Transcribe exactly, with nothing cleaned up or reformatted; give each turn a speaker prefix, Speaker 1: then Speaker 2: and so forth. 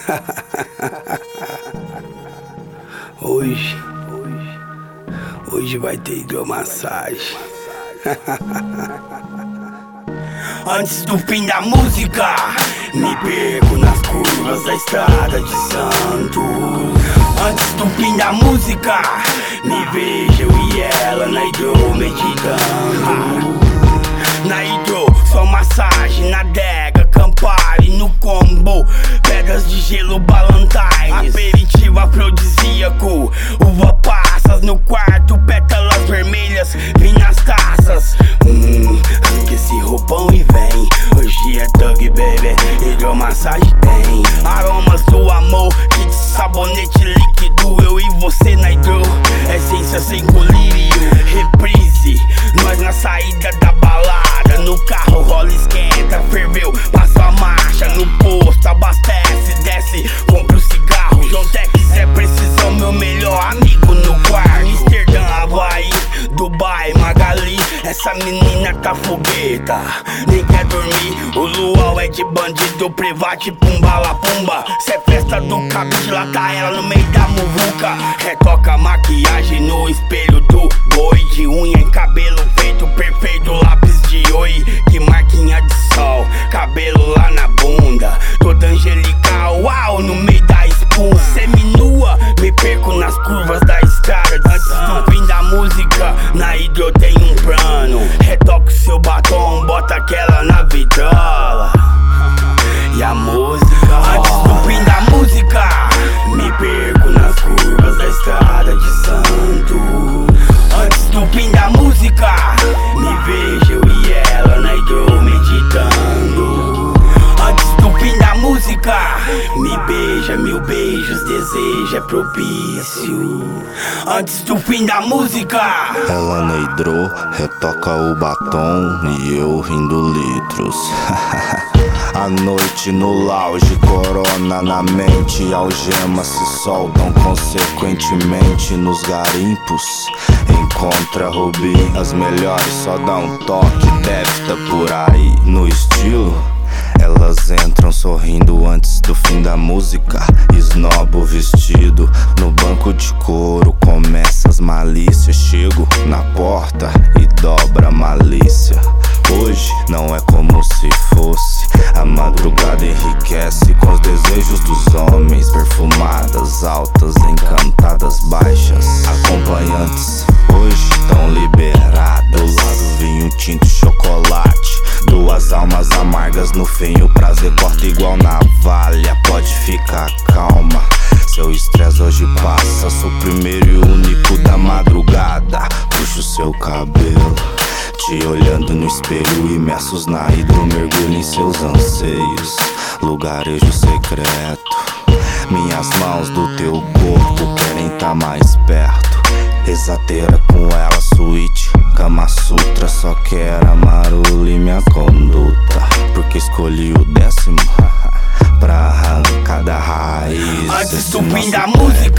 Speaker 1: Hoje, hoje, hoje vai ter hidromassagem. Antes do fim da música, me perco nas curvas da estrada de Santos. Antes do fim da música, me vejo eu e ela na hidro meditando. Na hidro, só massagem, na adega, Campari, no combo, pedras de gelo, Ballantines, aperitivo afrodisíaco, uva passas no quarto, pétalas vermelhas, vim nas taças. Hum, arranca esse roupão e vem, hoje é Thug Baby, hidromassagem tem aromas do amor, kit sabonete líquido, eu e você na hidro, essência sem colírio, reprise, nós na saída da balada, no carro rola esquenta, ferveu, passa a marcha, no posto abastece, desce, compra o cigarro, John Tex é precisão, meu melhor amigo no quarto, Amsterdã, Havaí, Dubai, Magali, essa menina tá fogueta, nem quer dormir, o luau é de bandido, private, pumba la pumba, cê é festa do cabide, lá tá ela no meio da muvuca, retoca maquiagem no espelho do boi, de unha em cabelo feito perfeito, lápis de oi, que marquinha de sol, cabelo lá na bunda, toda angelical, uau, no meio da espuma, seminua, me perco nas curvas da estrada de antes do fim da música, na hidro tem um plano, retoca o seu batom, bota aquela na vitrola, e a música, antes do fim da música, me perco nas curvas da estrada de Santos. Antes do fim da música, me vejo eu e ela na hidro meditando. Antes do fim da música, me beija, mil beijos, desejo é propício. Antes do fim da música,
Speaker 2: ela na hidro, retoca o batom e eu rindo litros. À noite no lounge, corona na mente, algemas se soltam consequentemente nos garimpos. Encontra Rubi, as melhores só dá um toque, deve tá por aí no estilo. Elas entram sorrindo antes do fim da música, esnobo vestido no banco de couro, começa as malícias, chego na porta e dobra a malícia. Hoje não é como se fosse, a madrugada enriquece com os desejos dos homens, perfumadas, altas, encantadas, baixas, acompanhantes hoje tão liberadas. Do lado vinho tinto, chocolate, duas almas amargas no fim, o prazer corta igual navalha, pode ficar calma, seu estresse hoje passa, sou o primeiro e único da madrugada, puxo seu cabelo, te olhando no espelho, imersos na hidro, mergulho em seus anseios, lugarejo secreto, minhas mãos do teu corpo querem tá mais perto, exateira com ela, suíte, Kama Sutra, só quero amar o e minha conduta, porque escolhi o décimo pra arrancar da raiz.
Speaker 1: Antes do fim da música,